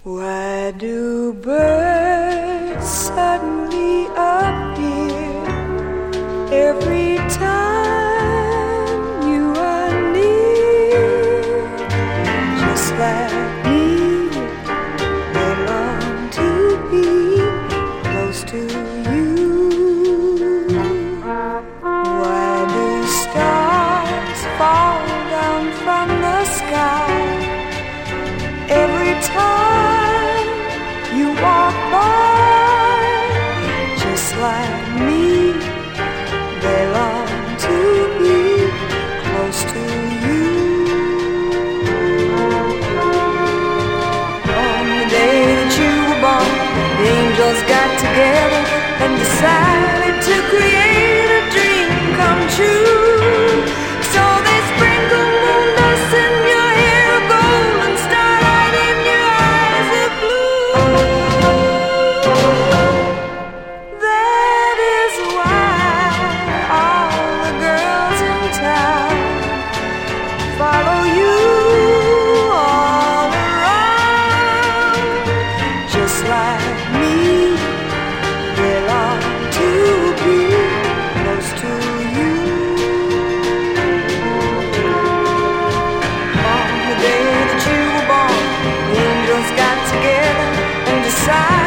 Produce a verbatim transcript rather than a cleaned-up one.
Why do birds suddenly appear every time you are near? Just like me, they long to be close to you. Why do stars fall down from the sky every time you walk by? Just like me, they long to be close to you. On the day that you were born, the angels got together and decided to create a dream come true. So they sprinkled moon dust in your hair of gold and starlight in your eyes of blue. That is why all the girls in town follow you all around. Just like me, they long to be close to you. On the day that you were born, the angels got together and decided